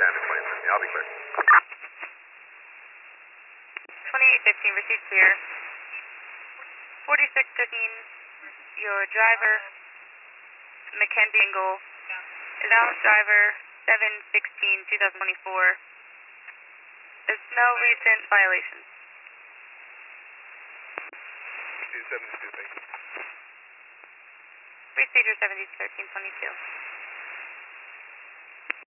Standard 2013. Yeah, I'll be clear. 2815, received clear. 4615, your driver, Mackenzie Engel, is out driver 7/16/2024. There's no recent violations. 72, thank you. Procedure 701322.